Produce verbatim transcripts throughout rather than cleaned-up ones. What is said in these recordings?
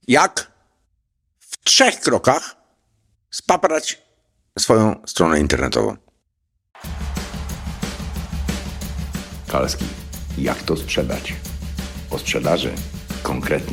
jak w trzech krokach spaprać swoją stronę internetową. Kalski, jak to sprzedać? O sprzedaży konkretnie.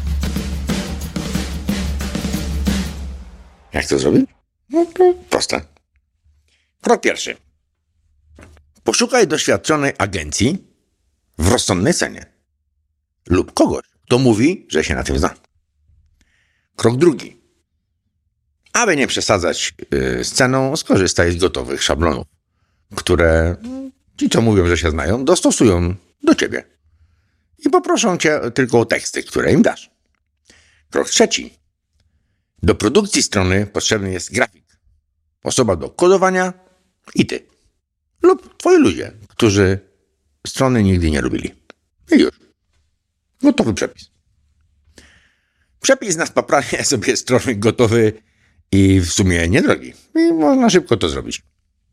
Jak to zrobić? No to proste. Krok pierwszy. Poszukaj doświadczonej agencji w rozsądnej cenie lub kogoś, kto mówi, że się na tym zna. Krok drugi. Aby nie przesadzać yy, z ceną, skorzystaj z gotowych szablonów, które ci, co mówią, że się znają, dostosują do ciebie i poproszą cię tylko o teksty, które im dasz. Krok trzeci. Do produkcji strony potrzebny jest grafik, osoba do kodowania i ty. Lub twoi ludzie, którzy strony nigdy nie lubili. I już. Gotowy przepis. Przepis na spapranie sobie strony gotowy i w sumie niedrogi. I można szybko to zrobić.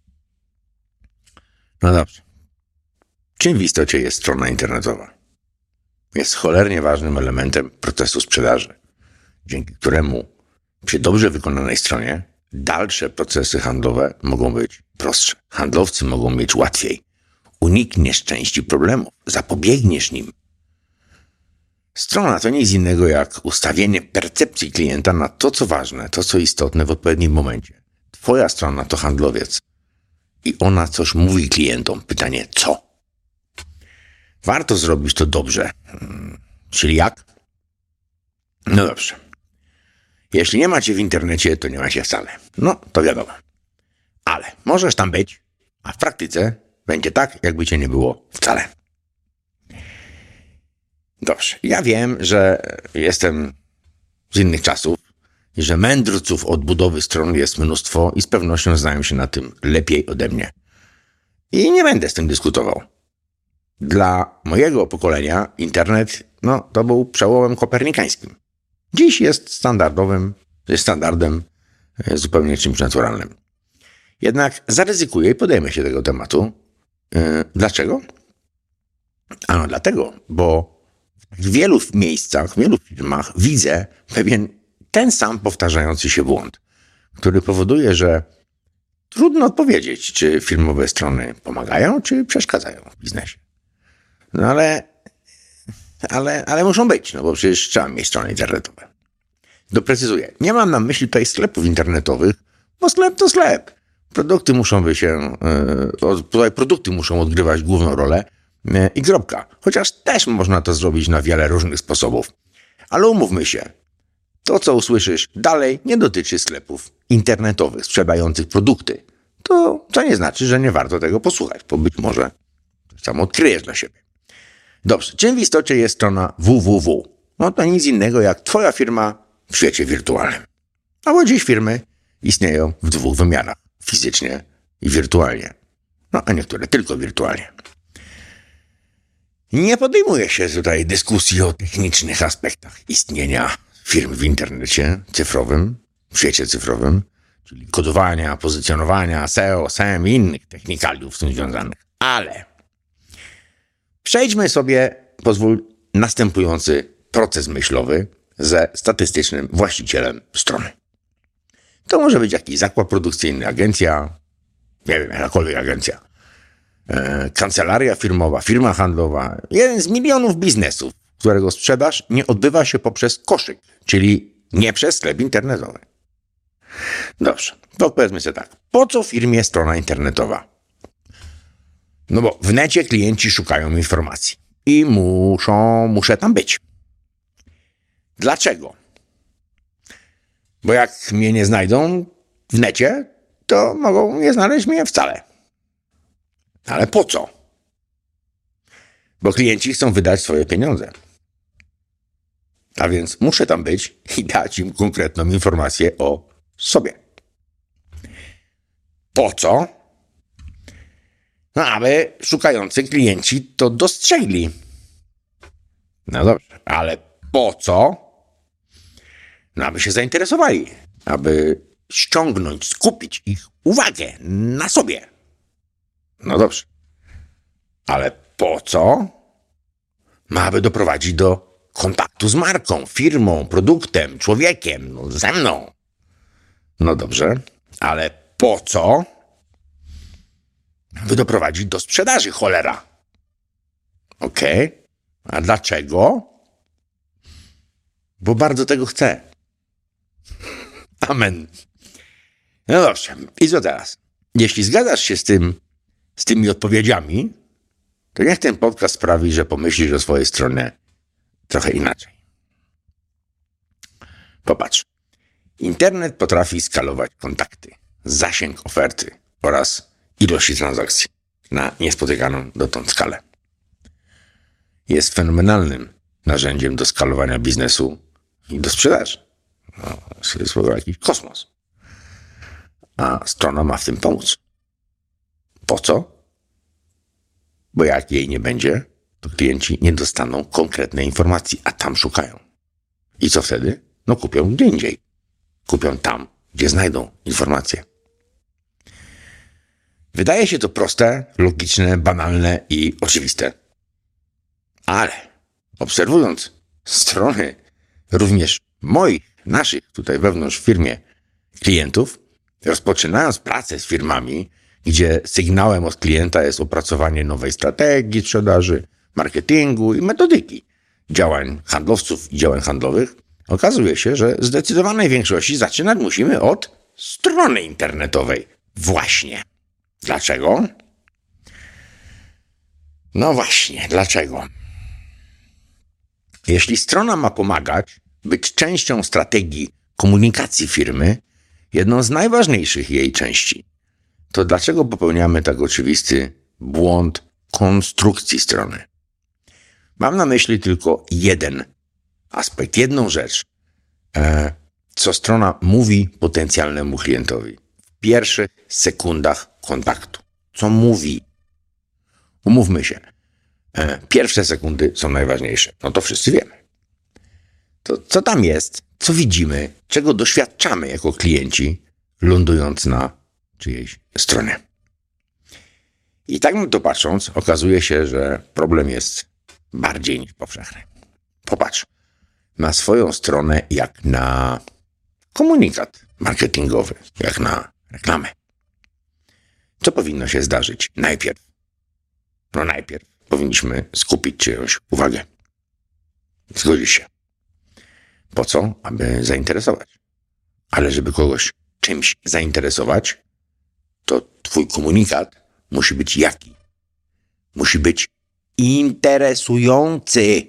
No dobrze. Czym w istocie jest strona internetowa? Jest cholernie ważnym elementem procesu sprzedaży, dzięki któremu przy dobrze wykonanej stronie dalsze procesy handlowe mogą być prostsze. Handlowcy mogą mieć łatwiej. Unikniesz części problemów, zapobiegniesz nim. Strona to nic innego jak ustawienie percepcji klienta na to, co ważne, to, co istotne w odpowiednim momencie. Twoja strona to handlowiec i ona coś mówi klientom. Pytanie, co? Warto zrobić to dobrze. Hmm, czyli jak? No dobrze. Jeśli nie macie w internecie, to nie macie wcale. No, to wiadomo. Ale możesz tam być, a w praktyce będzie tak, jakby cię nie było wcale. Dobrze. Ja wiem, że jestem z innych czasów i że mędrców od budowy stron jest mnóstwo i z pewnością znają się na tym lepiej ode mnie. I nie będę z tym dyskutował. Dla mojego pokolenia internet, no, to był przełomem kopernikańskim. Dziś jest standardowym, jest standardem zupełnie czymś naturalnym. Jednak zaryzykuję i podejmę się tego tematu. Yy, dlaczego? Ano dlatego, bo w wielu miejscach, w wielu firmach widzę pewien ten sam powtarzający się błąd, który powoduje, że trudno odpowiedzieć, czy firmowe strony pomagają, czy przeszkadzają w biznesie. No ale, ale, ale muszą być, no bo przecież trzeba mieć strony internetowe. Doprecyzuję. Nie mam na myśli tutaj sklepów internetowych, bo sklep to sklep. Produkty muszą by się, yy, tutaj produkty muszą odgrywać główną rolę yy, i kropka. Chociaż też można to zrobić na wiele różnych sposobów. Ale umówmy się, to co usłyszysz dalej nie dotyczy sklepów internetowych sprzedających produkty. To co nie znaczy, że nie warto tego posłuchać, bo być może sam odkryjesz dla siebie. Dobrze, czym w istocie jest strona www? No to nic innego jak twoja firma w świecie wirtualnym. A bo dziś firmy istnieją w dwóch wymiarach. Fizycznie i wirtualnie. No a niektóre tylko wirtualnie. Nie podejmuje się tutaj dyskusji o technicznych aspektach istnienia firm w internecie cyfrowym, w świecie cyfrowym, czyli kodowania, pozycjonowania, S E O, S E M i innych technikaliów z tym związanych. Ale przejdźmy sobie, pozwól, następujący proces myślowy ze statystycznym właścicielem strony. To może być jakiś zakład produkcyjny, agencja, nie wiem, jakakolwiek agencja, e, kancelaria firmowa, firma handlowa, jeden z milionów biznesów, którego sprzedaż nie odbywa się poprzez koszyk, czyli nie przez sklep internetowy. Dobrze, to powiedzmy sobie tak. Po co firmie strona internetowa? No bo w necie klienci szukają informacji i muszą, muszę tam być. Dlaczego? Bo jak mnie nie znajdą w necie, to mogą nie znaleźć mnie wcale. Ale po co? Bo klienci chcą wydać swoje pieniądze. A więc muszę tam być i dać im konkretną informację o sobie. Po co? No, aby szukający klienci to dostrzegli. No dobrze, ale po co? No, aby się zainteresowali, aby ściągnąć, skupić ich uwagę na sobie. No dobrze. Ale po co? Ma aby doprowadzić do kontaktu z marką, firmą, produktem, człowiekiem, no, ze mną. No dobrze, ale po co? By doprowadzić do sprzedaży, cholera. Okej, okay. A dlaczego? Bo bardzo tego chcę. Amen. No dobrze, i co teraz? Jeśli zgadzasz się z tym, z tymi odpowiedziami, to niech ten podcast sprawi, że pomyślisz o swojej stronie trochę inaczej. Popatrz. Internet potrafi skalować kontakty, zasięg oferty oraz ilości transakcji na niespotykaną dotąd skalę. Jest fenomenalnym narzędziem do skalowania biznesu i do sprzedaży. No, to jest w ogóle jakiś kosmos. A strona ma w tym pomóc. Po co? Bo jak jej nie będzie, to klienci nie dostaną konkretnej informacji, a tam szukają. I co wtedy? No kupią gdzie indziej. Kupią tam, gdzie znajdą informacje. Wydaje się to proste, logiczne, banalne i oczywiste. Ale obserwując strony również moich, naszych tutaj wewnątrz w firmie klientów, rozpoczynając pracę z firmami, gdzie sygnałem od klienta jest opracowanie nowej strategii sprzedaży, marketingu i metodyki działań handlowców i działań handlowych, okazuje się, że w zdecydowanej większości zaczynać musimy od strony internetowej. Właśnie. Dlaczego? No właśnie, dlaczego? Jeśli strona ma pomagać być częścią strategii komunikacji firmy, jedną z najważniejszych jej części, to dlaczego popełniamy tak oczywisty błąd konstrukcji strony? Mam na myśli tylko jeden aspekt, jedną rzecz, e, co strona mówi potencjalnemu klientowi w pierwszych sekundach kontaktu. Co mówi? Umówmy się, e, pierwsze sekundy są najważniejsze. No to wszyscy wiemy. To co tam jest, co widzimy, czego doświadczamy jako klienci, lądując na czyjejś stronie. I tak na to patrząc, okazuje się, że problem jest bardziej niż powszechny. Popatrz na swoją stronę jak na komunikat marketingowy, jak na reklamę. Co powinno się zdarzyć najpierw? No najpierw powinniśmy skupić czyjąś uwagę. Zgodzisz się. Po co? Aby zainteresować. Ale żeby kogoś czymś zainteresować, to twój komunikat musi być jaki? Musi być interesujący.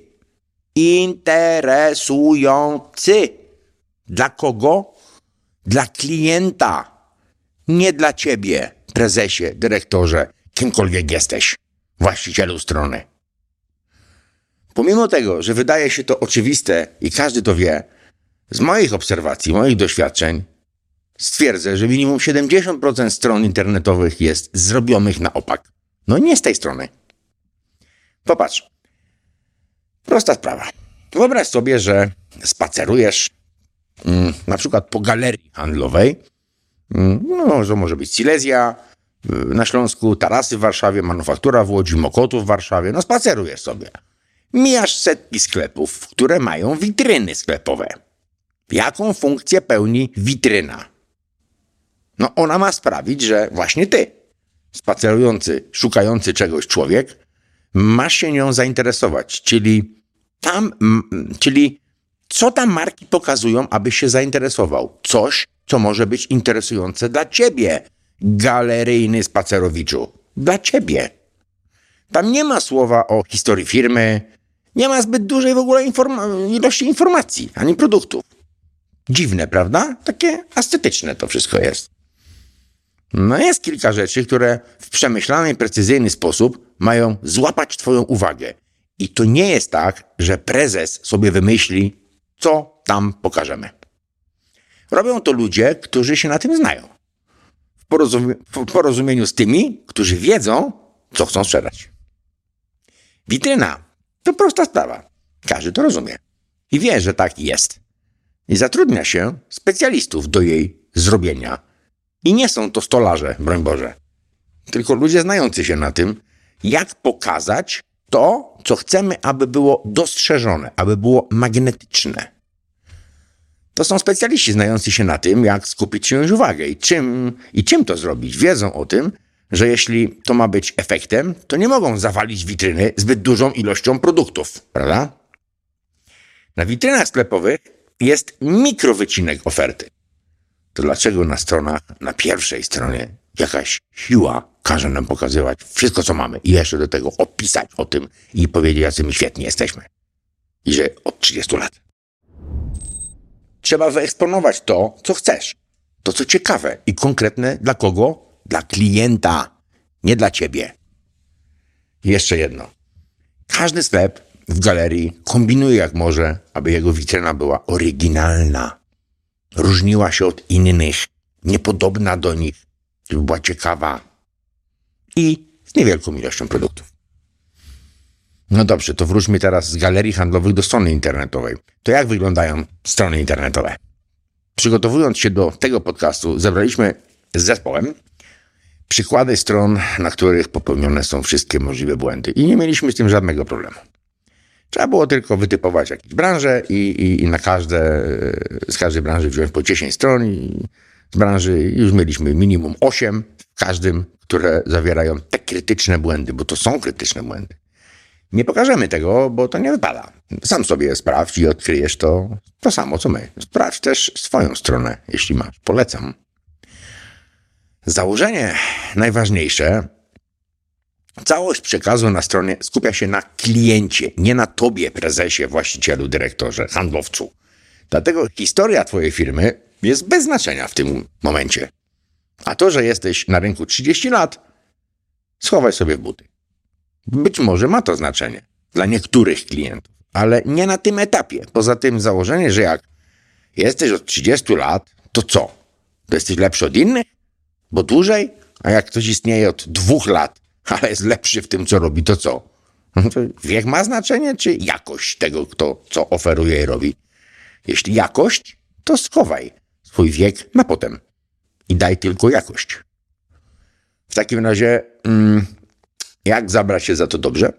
Interesujący. Dla kogo? Dla klienta. Nie dla ciebie, prezesie, dyrektorze, kimkolwiek jesteś, właścicielu strony. Pomimo tego, że wydaje się to oczywiste i każdy to wie, z moich obserwacji, moich doświadczeń stwierdzę, że minimum siedemdziesiąt procent stron internetowych jest zrobionych na opak. No nie z tej strony. Popatrz. Prosta sprawa. Wyobraź sobie, że spacerujesz mm, na przykład po galerii handlowej. Mm, no, to może być Silesia na Śląsku, Tarasy w Warszawie, Manufaktura w Łodzi, Mokotów w Warszawie. No spacerujesz sobie. Mijasz setki sklepów, które mają witryny sklepowe. Jaką funkcję pełni witryna? No ona ma sprawić, że właśnie ty, spacerujący, szukający czegoś człowiek, masz się nią zainteresować, czyli tam, m, czyli co tam marki pokazują, abyś się zainteresował. Coś, co może być interesujące dla ciebie, galeryjny spacerowiczu. Dla ciebie. Tam nie ma słowa o historii firmy, nie ma zbyt dużej w ogóle informa- ilości informacji, ani produktów. Dziwne, prawda? Takie estetyczne to wszystko jest. No jest kilka rzeczy, które w przemyślany, precyzyjny sposób mają złapać twoją uwagę. I to nie jest tak, że prezes sobie wymyśli, co tam pokażemy. Robią to ludzie, którzy się na tym znają. W, porozumie- w porozumieniu z tymi, którzy wiedzą, co chcą sprzedać. Witryna to prosta sprawa. Każdy to rozumie. I wie, że tak jest. I zatrudnia się specjalistów do jej zrobienia. I nie są to stolarze, broń Boże. Tylko ludzie znający się na tym, jak pokazać to, co chcemy, aby było dostrzeżone, aby było magnetyczne. To są specjaliści znający się na tym, jak skupić czyjąś uwagę i czym, i czym to zrobić. Wiedzą o tym, że jeśli to ma być efektem, to nie mogą zawalić witryny zbyt dużą ilością produktów, prawda? Na witrynach sklepowych jest mikrowycinek oferty. To dlaczego na stronach, na pierwszej stronie jakaś siła każe nam pokazywać wszystko, co mamy i jeszcze do tego opisać o tym i powiedzieć, jacy my świetni jesteśmy. I że od trzydziestu lat. Trzeba wyeksponować to, co chcesz. To, co ciekawe i konkretne dla kogo? Dla klienta, nie dla ciebie. I jeszcze jedno. Każdy sklep w galerii kombinuje jak może, aby jego witryna była oryginalna. Różniła się od innych, niepodobna do nich, żeby była ciekawa i z niewielką ilością produktów. No dobrze, to wróćmy teraz z galerii handlowych do strony internetowej. To jak wyglądają strony internetowe? Przygotowując się do tego podcastu, zebraliśmy z zespołem przykłady stron, na których popełnione są wszystkie możliwe błędy i nie mieliśmy z tym żadnego problemu. Trzeba było tylko wytypować jakieś branże i, i, i na każde, z każdej branży wziąć po dziesięć stron i z branży już mieliśmy minimum osiem w każdym, które zawierają te krytyczne błędy, bo to są krytyczne błędy. Nie pokażemy tego, bo to nie wypada. Sam sobie sprawdź i odkryjesz to, to samo, co my. Sprawdź też swoją stronę, jeśli masz. Polecam. Założenie najważniejsze. Całość przekazu na stronie skupia się na kliencie, nie na tobie, prezesie, właścicielu, dyrektorze, handlowcu. Dlatego historia twojej firmy jest bez znaczenia w tym momencie. A to, że jesteś na rynku trzydzieści lat, schowaj sobie w buty. Być może ma to znaczenie dla niektórych klientów, ale nie na tym etapie. Poza tym założenie, że jak jesteś od trzydziestu lat, to co? To jesteś lepszy od innych? Bo dłużej? A jak ktoś istnieje od dwóch lat, ale jest lepszy w tym, co robi, to co? No to wiek ma znaczenie, czy jakość tego, kto co oferuje i robi? Jeśli jakość, to schowaj swój wiek na potem i daj tylko jakość. W takim razie, mm, jak zabrać się za to dobrze?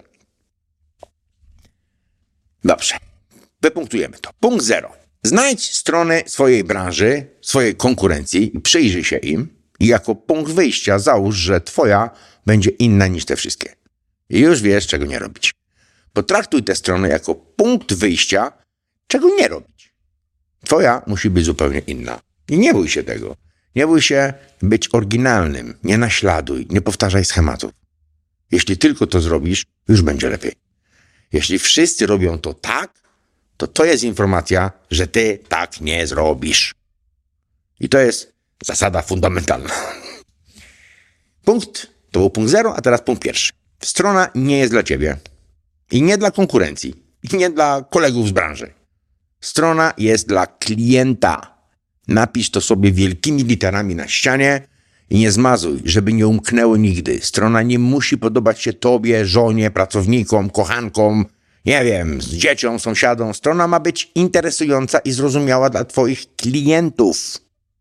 Dobrze, wypunktujemy to. Punkt zero. Znajdź strony swojej branży, swojej konkurencji i przyjrzyj się im i jako punkt wyjścia załóż, że twoja będzie inna niż te wszystkie. I już wiesz, czego nie robić. Potraktuj tę stronę jako punkt wyjścia, czego nie robić. Twoja musi być zupełnie inna. I nie bój się tego. Nie bój się być oryginalnym. Nie naśladuj. Nie powtarzaj schematów. Jeśli tylko to zrobisz, już będzie lepiej. Jeśli wszyscy robią to tak, to to jest informacja, że ty tak nie zrobisz. I to jest zasada fundamentalna. Punkt, to był punkt zero, a teraz punkt pierwszy. Strona nie jest dla ciebie. I nie dla konkurencji. I nie dla kolegów z branży. Strona jest dla klienta. Napisz to sobie wielkimi literami na ścianie i nie zmazuj, żeby nie umknęło nigdy. Strona nie musi podobać się tobie, żonie, pracownikom, kochankom, nie wiem, z dzieciom, sąsiadom. Strona ma być interesująca i zrozumiała dla twoich klientów.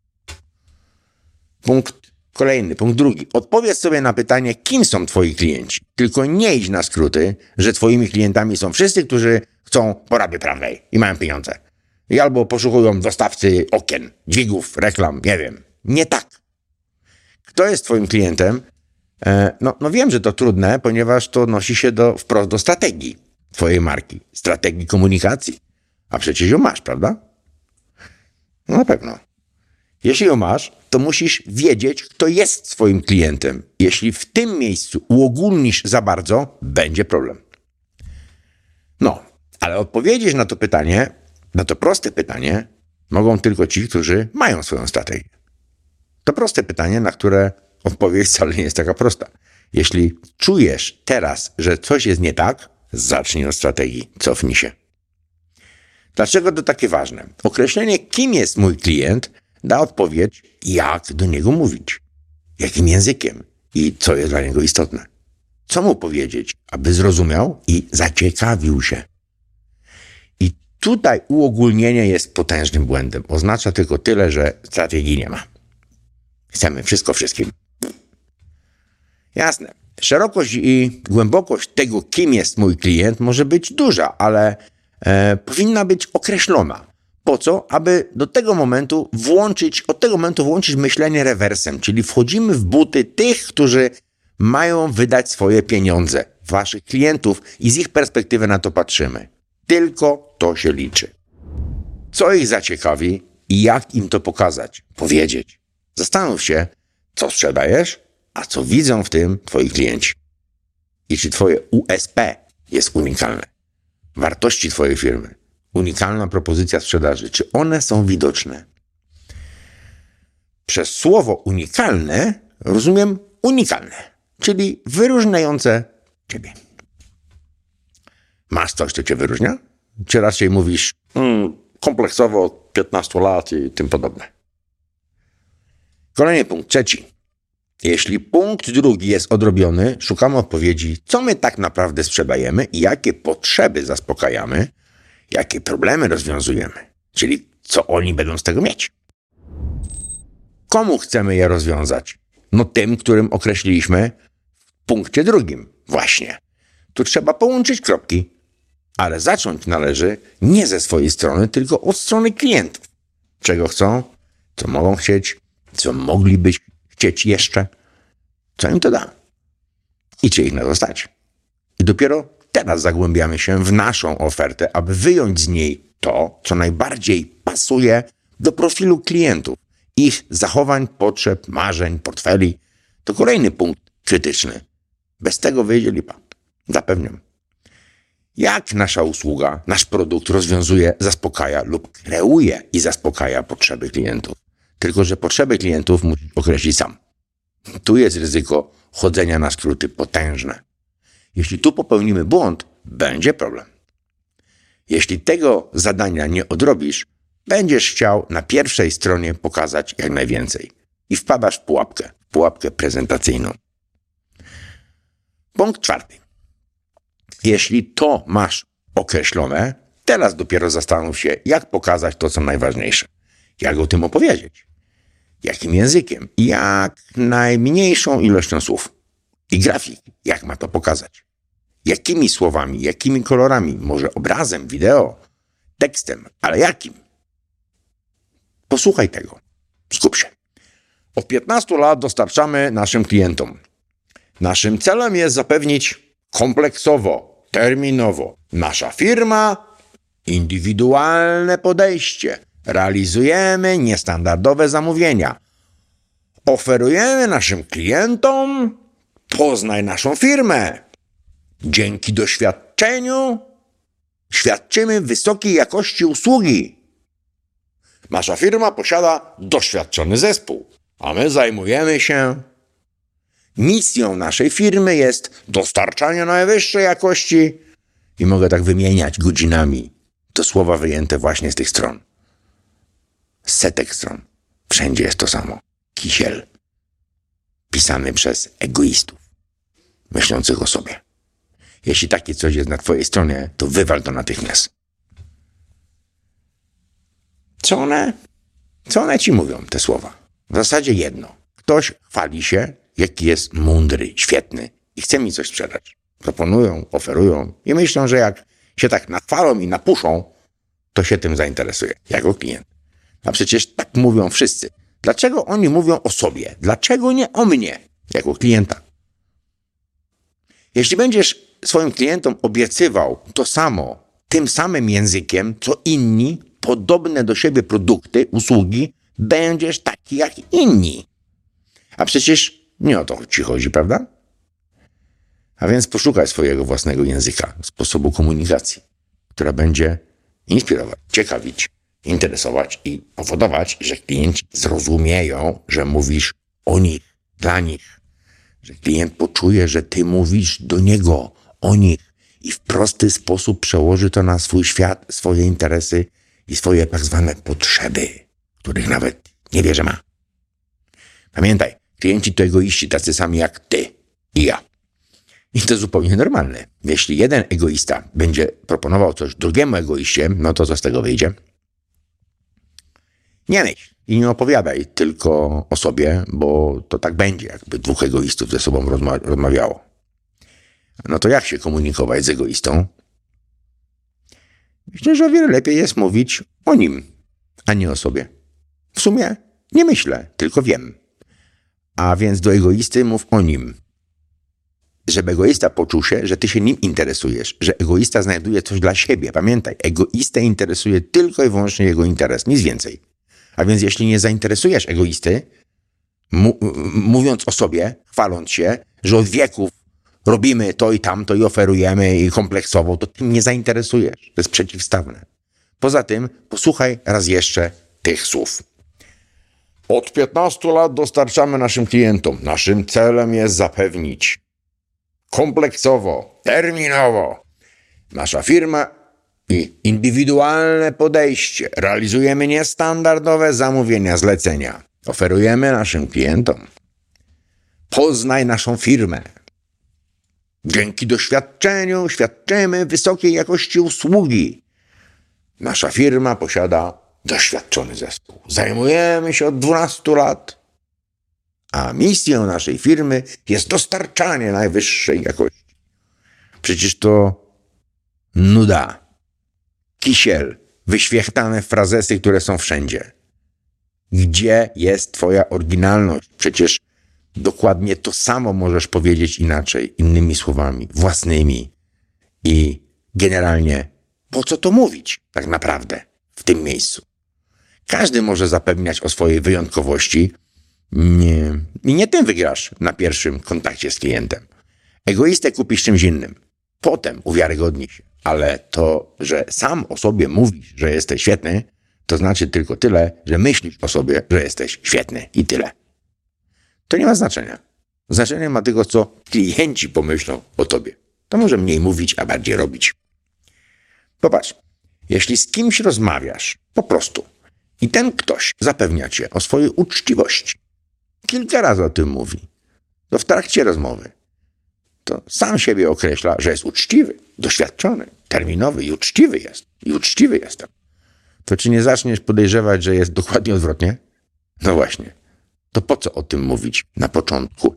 Punkt kolejny, punkt drugi. Odpowiedz sobie na pytanie, kim są twoi klienci. Tylko nie idź na skróty, że twoimi klientami są wszyscy, którzy chcą porady prawnej i mają pieniądze. I albo poszukują dostawcy okien, dźwigów, reklam, nie wiem. Nie tak. Kto jest twoim klientem? E, no, no wiem, że to trudne, ponieważ to odnosi się do, wprost do strategii twojej marki. Strategii komunikacji. A przecież ją masz, prawda? No na pewno. Jeśli ją masz, to musisz wiedzieć, kto jest swoim klientem. Jeśli w tym miejscu uogólnisz za bardzo, będzie problem. No, ale odpowiedzieć na to pytanie, na to proste pytanie, mogą tylko ci, którzy mają swoją strategię. To proste pytanie, na które odpowiedź wcale nie jest taka prosta. Jeśli czujesz teraz, że coś jest nie tak, zacznij od strategii, cofnij się. Dlaczego to takie ważne? Określenie, kim jest mój klient, da odpowiedź, jak do niego mówić, jakim językiem i co jest dla niego istotne. Co mu powiedzieć, aby zrozumiał i zaciekawił się. I tutaj uogólnienie jest potężnym błędem. Oznacza tylko tyle, że strategii nie ma. Chcemy wszystko wszystkim. Jasne. Szerokość i głębokość tego, kim jest mój klient, może być duża, ale e, powinna być określona. Po co? Aby do tego momentu włączyć, od tego momentu włączyć myślenie rewersem, czyli wchodzimy w buty tych, którzy mają wydać swoje pieniądze, waszych klientów i z ich perspektywy na to patrzymy. Tylko to się liczy. Co ich zaciekawi i jak im to pokazać, powiedzieć. Zastanów się, co sprzedajesz, a co widzą w tym twoi klienci. I czy twoje U S P jest unikalne. Wartości twojej firmy. Unikalna propozycja sprzedaży. Czy one są widoczne? Przez słowo unikalne rozumiem unikalne, czyli wyróżniające ciebie. Masz coś, co cię wyróżnia? Czy raczej mówisz mm, kompleksowo od piętnastu lat i tym podobne? Kolejny punkt, trzeci. Jeśli punkt drugi jest odrobiony, szukamy odpowiedzi, co my tak naprawdę sprzedajemy i jakie potrzeby zaspokajamy, jakie problemy rozwiązujemy, czyli co oni będą z tego mieć. Komu chcemy je rozwiązać? No tym, którym określiliśmy w punkcie drugim. Właśnie. Tu trzeba połączyć kropki, ale zacząć należy nie ze swojej strony, tylko od strony klientów. Czego chcą, co mogą chcieć, co mogliby chcieć jeszcze, co im to da i czy ich na to stać. I dopiero teraz zagłębiamy się w naszą ofertę, aby wyjąć z niej to, co najbardziej pasuje do profilu klientów, ich zachowań, potrzeb, marzeń, portfeli. To kolejny punkt krytyczny. Bez tego wyjdzie lipa. Zapewniam. Jak nasza usługa, nasz produkt rozwiązuje, zaspokaja lub kreuje i zaspokaja potrzeby klientów. Tylko że potrzeby klientów musi określić sam. Tu jest ryzyko chodzenia na skróty potężne. Jeśli tu popełnimy błąd, będzie problem. Jeśli tego zadania nie odrobisz, będziesz chciał na pierwszej stronie pokazać jak najwięcej i wpadasz w pułapkę, w pułapkę prezentacyjną. Punkt czwarty. Jeśli to masz określone, teraz dopiero zastanów się, jak pokazać to, co najważniejsze. Jak o tym opowiedzieć. Jakim językiem i jak najmniejszą ilością słów. I grafik, jak ma to pokazać. Jakimi słowami, jakimi kolorami, może obrazem, wideo, tekstem, ale jakim? Posłuchaj tego. Skup się. Od piętnastu lat dostarczamy naszym klientom. Naszym celem jest zapewnić kompleksowo, terminowo. Nasza firma, indywidualne podejście. Realizujemy niestandardowe zamówienia. Oferujemy naszym klientom, poznaj naszą firmę. Dzięki doświadczeniu świadczymy wysokiej jakości usługi. Nasza firma posiada doświadczony zespół, a my zajmujemy się. Misją naszej firmy jest dostarczanie najwyższej jakości i mogę tak wymieniać godzinami. To słowa wyjęte właśnie z tych stron. Setek stron. Wszędzie jest to samo. Kisiel. Pisany przez egoistów. Myślących o sobie. Jeśli takie coś jest na twojej stronie, to wywal to natychmiast. Co one, co one ci mówią, te słowa? W zasadzie jedno. Ktoś chwali się, jaki jest mądry, świetny i chce mi coś sprzedać. Proponują, oferują i myślą, że jak się tak nachwalą i napuszą, to się tym zainteresuje, jako klient. A przecież tak mówią wszyscy. Dlaczego oni mówią o sobie? Dlaczego nie o mnie, jako klienta? Jeśli będziesz swoim klientom obiecywał to samo, tym samym językiem, co inni, podobne do siebie produkty, usługi, będziesz taki jak inni. A przecież nie o to ci chodzi, prawda? A więc poszukaj swojego własnego języka, sposobu komunikacji, która będzie inspirować, ciekawić, interesować i powodować, że klienci zrozumieją, że mówisz o nich, dla nich. Że klient poczuje, że ty mówisz do niego, o nich i w prosty sposób przełoży to na swój świat, swoje interesy i swoje tak zwane potrzeby, których nawet nie wie, że ma. Pamiętaj, klienci to egoiści, tacy sami jak ty i ja. I to zupełnie normalne. Jeśli jeden egoista będzie proponował coś drugiemu egoiście, no to co z tego wyjdzie? Nie myśl i nie opowiadaj tylko o sobie, bo to tak będzie, jakby dwóch egoistów ze sobą rozma- rozmawiało. No to jak się komunikować z egoistą? Myślę, że o wiele lepiej jest mówić o nim, a nie o sobie. W sumie nie myślę, tylko wiem. A więc do egoisty mów o nim. Żeby egoista poczuł się, że ty się nim interesujesz, że egoista znajduje coś dla siebie. Pamiętaj, egoistę interesuje tylko i wyłącznie jego interes, nic więcej. A więc jeśli nie zainteresujesz egoisty, mu- mówiąc o sobie, chwaląc się, że od wieków robimy to i tamto i oferujemy i kompleksowo, to tym nie zainteresujesz. To jest przeciwstawne. Poza tym posłuchaj raz jeszcze tych słów. Od piętnastu lat dostarczamy naszym klientom. Naszym celem jest zapewnić kompleksowo, terminowo. Nasza firma i indywidualne podejście. Realizujemy niestandardowe zamówienia, zlecenia. Oferujemy naszym klientom. Poznaj naszą firmę. Dzięki doświadczeniu świadczymy wysokiej jakości usługi. Nasza firma posiada doświadczony zespół. Zajmujemy się od dwunastu lat. A misją naszej firmy jest dostarczanie najwyższej jakości. Przecież to nuda, kisiel, wyświechtane frazesy, które są wszędzie. Gdzie jest twoja oryginalność? Przecież dokładnie to samo możesz powiedzieć inaczej, innymi słowami, własnymi. I generalnie, po co to mówić tak naprawdę w tym miejscu? Każdy może zapewniać o swojej wyjątkowości. Nie. I nie tym wygrasz na pierwszym kontakcie z klientem. Egoistę kupisz czymś innym. Potem uwiarygodni się. Ale to, że sam o sobie mówisz, że jesteś świetny, to znaczy tylko tyle, że myślisz o sobie, że jesteś świetny i tyle. To nie ma znaczenia. Znaczenie ma tylko, co klienci pomyślą o tobie. To może mniej mówić, a bardziej robić. Popatrz, jeśli z kimś rozmawiasz, po prostu, i ten ktoś zapewnia cię o swojej uczciwości, kilka razy o tym mówi, to w trakcie rozmowy, to sam siebie określa, że jest uczciwy, doświadczony, terminowy i uczciwy jest. I uczciwy jestem. To czy nie zaczniesz podejrzewać, że jest dokładnie odwrotnie? No właśnie. To po co o tym mówić na początku?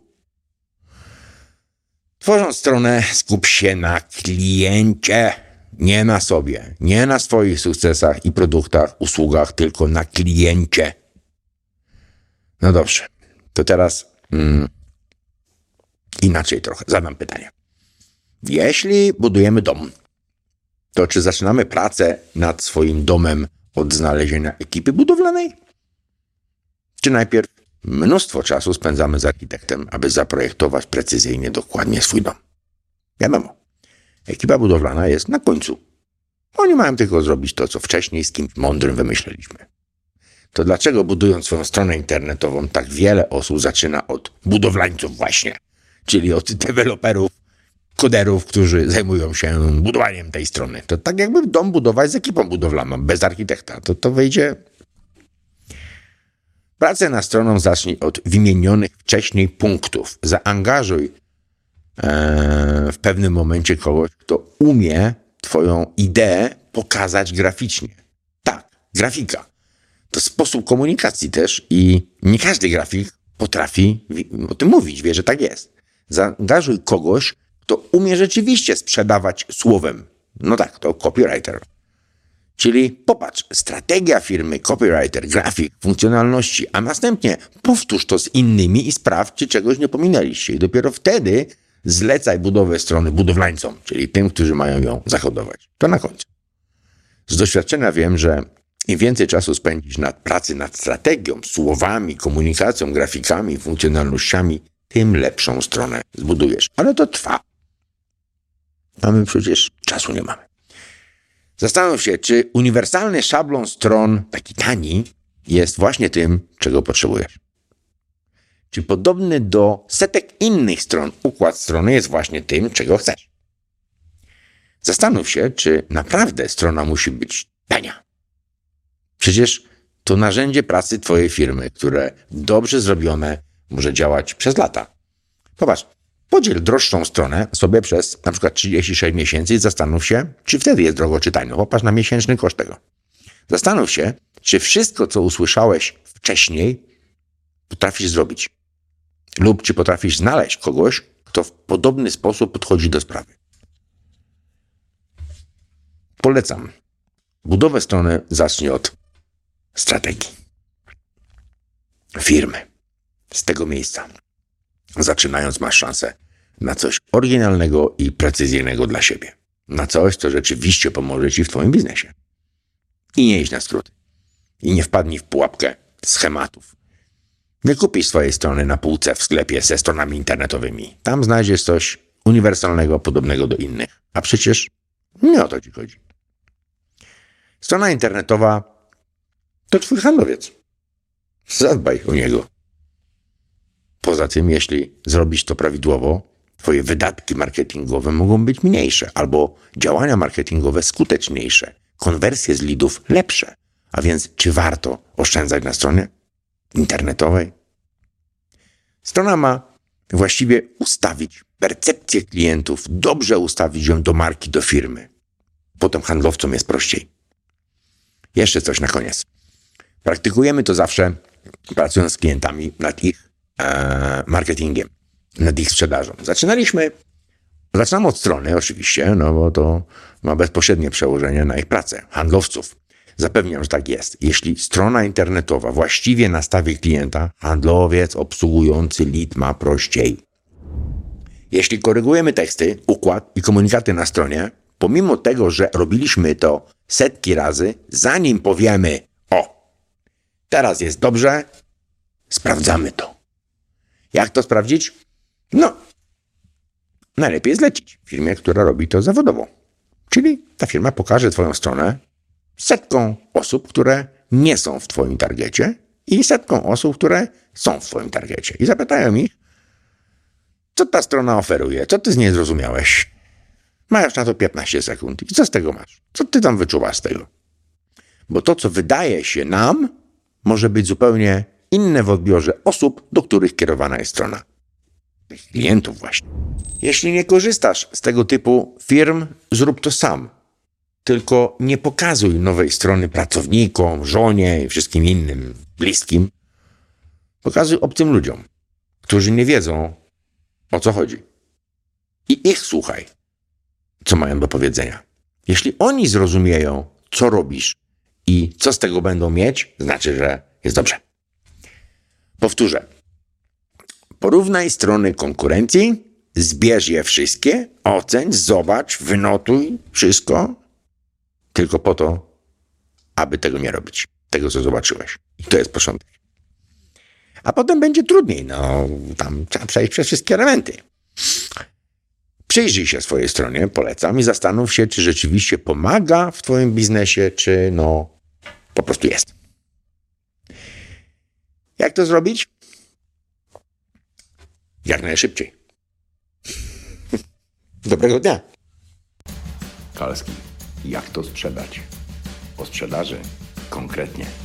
Tworząc stronę, skup się na kliencie, nie na sobie, nie na swoich sukcesach i produktach, usługach, tylko na kliencie. No dobrze, to teraz mm, inaczej trochę zadam pytanie. Jeśli budujemy dom, to czy zaczynamy pracę nad swoim domem od znalezienia ekipy budowlanej? Czy najpierw mnóstwo czasu spędzamy z architektem, aby zaprojektować precyzyjnie, dokładnie swój dom? Wiadomo, ekipa budowlana jest na końcu. Oni mają tylko zrobić to, co wcześniej z kimś mądrym wymyśleliśmy. To dlaczego budując swoją stronę internetową tak wiele osób zaczyna od budowlańców właśnie, czyli od deweloperów, koderów, którzy zajmują się budowaniem tej strony. To tak jakby dom budować z ekipą budowlaną, bez architekta. To to wyjdzie... Pracę nad stroną zacznij od wymienionych wcześniej punktów. Zaangażuj e, w pewnym momencie kogoś, kto umie twoją ideę pokazać graficznie. Tak, grafika. To sposób komunikacji też i nie każdy grafik potrafi o tym mówić, wie, że tak jest. Zaangażuj kogoś, kto umie rzeczywiście sprzedawać słowem. No tak, to copywriter. Czyli popatrz, strategia firmy, copywriter, grafik, funkcjonalności, a następnie powtórz to z innymi i sprawdź, czy czegoś nie pominęliście. I dopiero wtedy zlecaj budowę strony budowlańcom, czyli tym, którzy mają ją zachodować. To na końcu. Z doświadczenia wiem, że im więcej czasu spędzisz nad pracy nad strategią, słowami, komunikacją, grafikami, funkcjonalnościami, tym lepszą stronę zbudujesz. Ale to trwa. A my przecież czasu nie mamy. Zastanów się, czy uniwersalny szablon stron, taki tani, jest właśnie tym, czego potrzebujesz. Czy podobny do setek innych stron układ strony jest właśnie tym, czego chcesz. Zastanów się, czy naprawdę strona musi być tania. Przecież to narzędzie pracy twojej firmy, które dobrze zrobione może działać przez lata. Popatrz, podziel droższą stronę sobie przez na przykład trzydzieści sześć miesięcy i zastanów się, czy wtedy jest drogo czy tanio. Popatrz na miesięczny koszt tego. Zastanów się, czy wszystko, co usłyszałeś wcześniej, potrafisz zrobić. Lub czy potrafisz znaleźć kogoś, kto w podobny sposób podchodzi do sprawy. Polecam. Budowę strony zacznij od strategii. Firmy. Z tego miejsca. Zaczynając masz szansę na coś oryginalnego i precyzyjnego dla siebie. Na coś, co rzeczywiście pomoże ci w twoim biznesie. I nie idź na skróty. I nie wpadnij w pułapkę schematów. Nie kupisz swojej strony na półce w sklepie ze stronami internetowymi. Tam znajdziesz coś uniwersalnego, podobnego do innych. A przecież nie o to ci chodzi. Strona internetowa to twój handlowiec. Zadbaj o niego. Poza tym, jeśli zrobisz to prawidłowo, twoje wydatki marketingowe mogą być mniejsze albo działania marketingowe skuteczniejsze, konwersje z leadów lepsze. A więc czy warto oszczędzać na stronie internetowej? Strona ma właściwie ustawić percepcję klientów, dobrze ustawić ją do marki, do firmy. Potem handlowcom jest prościej. Jeszcze coś na koniec. Praktykujemy to zawsze, pracując z klientami nad ich e, marketingiem, nad ich sprzedażą. Zaczynaliśmy, zaczynamy od strony oczywiście, no bo to ma bezpośrednie przełożenie na ich pracę, handlowców. Zapewniam, że tak jest. Jeśli strona internetowa właściwie nastawi klienta, handlowiec obsługujący lead ma prościej. Jeśli korygujemy teksty, układ i komunikaty na stronie, pomimo tego, że robiliśmy to setki razy, zanim powiemy, o, teraz jest dobrze, sprawdzamy to. Jak to sprawdzić? No, najlepiej zlecić firmie, która robi to zawodowo. Czyli ta firma pokaże twoją stronę setką osób, które nie są w twoim targecie i setką osób, które są w twoim targecie. I zapytają ich, co ta strona oferuje, co ty z niej zrozumiałeś. Masz na to piętnaście sekund. I co z tego masz? Co ty tam wyczuwasz z tego? Bo to, co wydaje się nam, może być zupełnie inne w odbiorze osób, do których kierowana jest strona. Klientów właśnie. Jeśli nie korzystasz z tego typu firm, zrób to sam. Tylko nie pokazuj nowej strony pracownikom, żonie i wszystkim innym bliskim. Pokazuj obcym ludziom, którzy nie wiedzą, o co chodzi. I ich słuchaj, co mają do powiedzenia. Jeśli oni zrozumieją, co robisz i co z tego będą mieć, znaczy, że jest dobrze. Powtórzę. Porównaj strony konkurencji, zbierz je wszystkie, oceń, zobacz, wynotuj wszystko, tylko po to, aby tego nie robić. Tego, co zobaczyłeś. I to jest początek. A potem będzie trudniej. No, tam trzeba przejść przez wszystkie elementy. Przyjrzyj się swojej stronie, polecam, i zastanów się, czy rzeczywiście pomaga w twoim biznesie, czy no po prostu jest. Jak to zrobić? Jak najszybciej. Dobrego dnia. Kalski. Jak to sprzedać? O sprzedaży konkretnie.